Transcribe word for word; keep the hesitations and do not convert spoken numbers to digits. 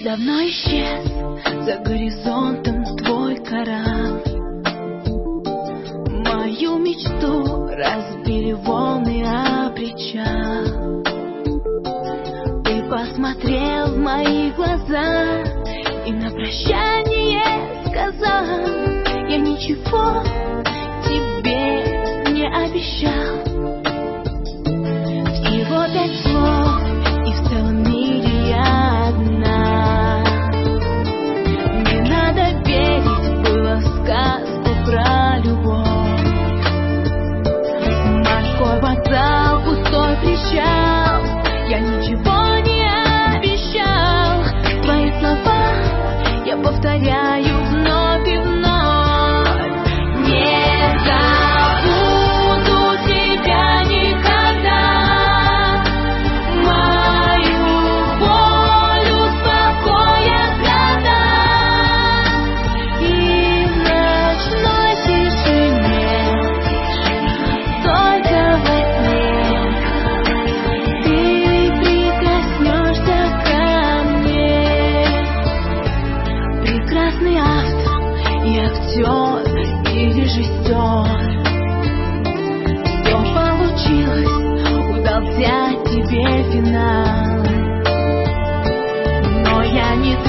давно исчез за горизонтом твой корабль. Мою мечту разбили волны о причал. Ты посмотрел в мои глаза и на прощание сказал: я ничего тебе не обещал. Всего пять слов, и в целом мире я одна. Не надо верить было в сказку про любовь. Морской вокзал, пустой причал, я ничего не обещал. Твои слова я повторяю вновь и вновь. Не забуду тебя никогда. Мою боль успокоят года. И в ночной тишине, только во сне, ты прикоснешься ко мне. Прекрасный автор и актер, и режиссер. Все получилось, удался тебе финал. Но я не